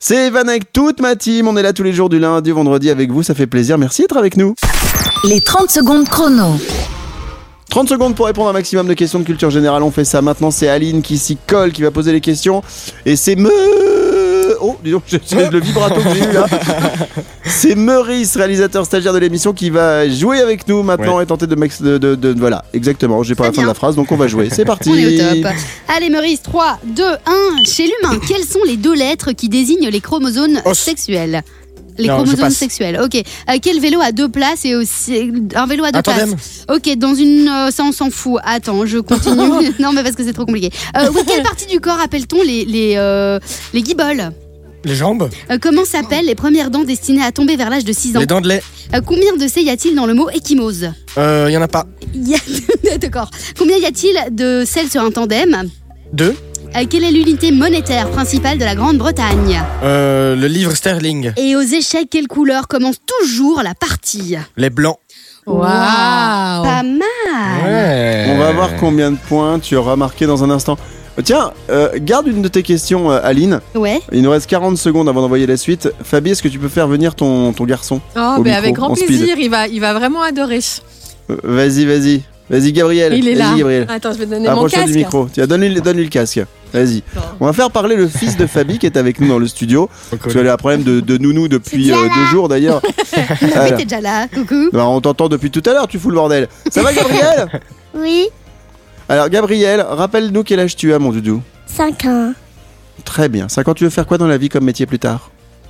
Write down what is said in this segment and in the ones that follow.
C'est Evan avec toute ma team. On est là tous les jours du lundi au vendredi avec vous. Ça fait plaisir. Merci d'être avec nous. Les 30 secondes chrono. 30 secondes pour répondre à un maximum de questions de culture générale. On fait ça maintenant. C'est Aline qui s'y colle, qui va poser les questions. Et c'est Oh, dis donc, c'est le vibrato que j'ai eu là. C'est Meurice, réalisateur stagiaire de l'émission, qui va jouer avec nous maintenant et tenter de voilà, exactement. J'ai pas la fin de la phrase, donc on va jouer. C'est parti. On est au top. Allez, Meurice, 3, 2, 1. Chez l'humain, quelles sont les 2 lettres qui désignent les chromosomes sexuels? Les chromosomes sexuels, ok. Quel vélo a 2 places et aussi un vélo à 2 places? Ok, dans une... ça on s'en fout. Attends, je continue. Non mais parce que c'est trop compliqué. Quelle partie du corps appelle-t-on les guiboles? Les jambes. Comment s'appellent les premières dents destinées à tomber vers l'âge de 6 ans? Les dents de lait. Combien de C y a-t-il dans le mot échymose? Y en a pas. D'accord. Combien y a-t-il de selles sur un tandem? 2. Quelle est l'unité monétaire principale de la Grande-Bretagne? Le livre sterling. Et aux échecs, quelle couleur commence toujours la partie? Les blancs. Waouh, pas mal. Ouais. On va voir combien de points tu auras marqué dans un instant. Tiens, garde une de tes questions, Aline. Ouais. Il nous reste 40 secondes avant d'envoyer la suite. Fabi, est-ce que tu peux faire venir ton garçon au micro, avec grand en speed. plaisir, il va vraiment adorer. Vas-y, Gabriel. Il est Vas-y, là. Gabriel. Attends, je vais te donner mon Approche-toi casque. du micro. Tiens, donne-lui le casque. Vas-y. Bon. On va faire parler le fils de Fabi qui est avec nous dans le studio. Parce qu'elle a un problème de nounou depuis 2 jours d'ailleurs. Oui, t'es déjà là. Coucou. Ben, on t'entend depuis tout à l'heure, tu fous le bordel. Ça va, Gabriel? Oui, Alors, Gabriel, rappelle-nous quel âge tu as, mon doudou. 5 ans. Très bien. 5 ans, tu veux faire quoi dans la vie comme métier plus tard?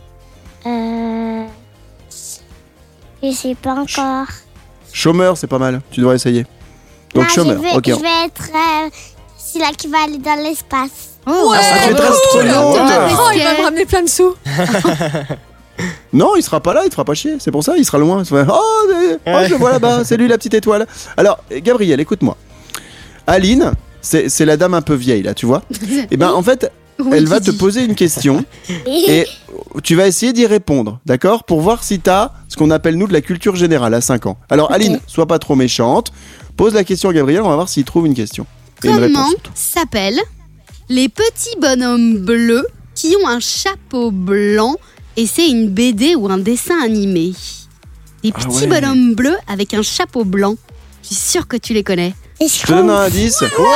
Je sais pas encore. Chômeur, c'est pas mal. Tu devrais essayer. Donc, Non, chômeur. je Ok. vais être celui-là qui va aller dans l'espace. Oh, Ouais, tu es très cool. astronaute. Oh, il va me ramener plein de sous. Non, il sera pas là, il te fera pas chier. C'est pour ça, il sera loin. Il se fait, je le vois là-bas, c'est lui la petite étoile. Alors, Gabriel, écoute-moi. Aline, c'est la dame un peu vieille là, tu vois. Et ben en fait, elle va te poser une question et tu vas essayer d'y répondre, d'accord? Pour voir si t'as ce qu'on appelle nous de la culture générale à 5 ans. Alors Aline, sois pas trop méchante. Pose la question à Gabriel, on va voir s'il trouve une question. Et une comment réponse surtout. s'appellent les petits bonhommes bleus qui ont un chapeau blanc et c'est une BD ou un dessin animé? Des petits bonhommes bleus avec un chapeau blanc. Je suis sûre que tu les connais. Je te donne un indice. Bravo.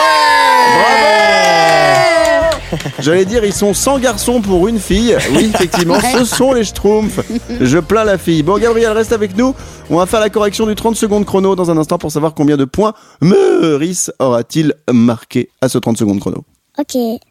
J'allais dire, ils sont 100 garçons pour une fille. Oui, effectivement, ce sont les Schtroumpfs. Je plains la fille. Bon, Gabriel, reste avec nous. On va faire la correction du 30 secondes chrono dans un instant pour savoir combien de points Meurice aura-t-il marqué à ce 30 secondes chrono. Ok.